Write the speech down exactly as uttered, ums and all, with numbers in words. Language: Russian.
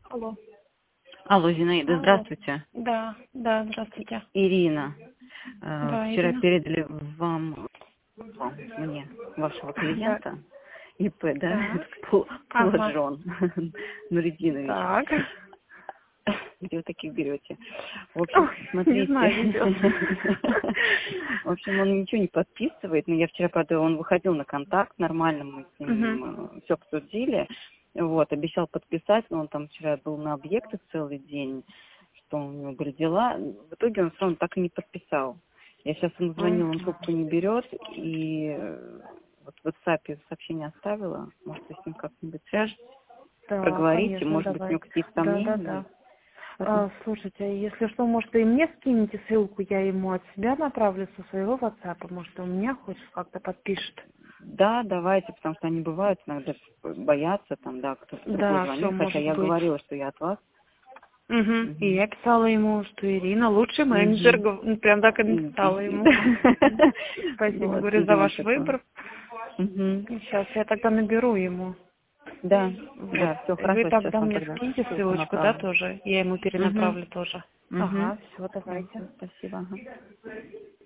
Алло. Алло, Зинаида, Алло. здравствуйте. Да, да, здравствуйте. Ирина. Э, Да, Вчера Ирина. передали вам, вам, мне, вашего Да, клиента, ИП, да, так. Пу- Ага. Пуладжон Нуридинович. Так. Где вы таких берете? В общем, Ой, не смотрите. знаю, везет. В общем, он ничего не подписывает. Но я вчера, правда, он выходил на контакт, нормально мы с Угу. ним все обсудили. Вот, обещал подписать, но он там вчера был на объекты целый день, что у него были дела. В итоге он все равно так и не подписал. Я сейчас ему звонила, он трубку не берет, и э, вот в WhatsApp сообщение оставила. Может, вы с ним как-нибудь свяжетесь, Да, проговорите, конечно, может быть, у него давайте. какие-то Да, да, сомнения. да. А, слушайте, если что, может, и мне скинете ссылку, я ему от себя направлю со своего WhatsApp, может, у меня хоть как-то подпишет. Да, давайте, потому что они бывают иногда боятся, там, да, кто-то другой Да, все звонит, хотя может я быть. говорила, что я от вас. Угу. И Мгм. я писала ему, что Ирина лучший менеджер, Мгм. гов- ну, прям так и М, написала м, ему. Мгм. Спасибо, Вот, говорю, за видимо, ваш такое. выбор. Мгм. Сейчас я тогда наберу ему. Да, Вот. да, все И вы хорошо, сейчас тогда вам мне тогда скиньте ссылку ссылочку, да, направлю. тоже? Я ему Угу. перенаправлю тоже. Угу. Ага, все, Да, давайте. всё, спасибо. Ага.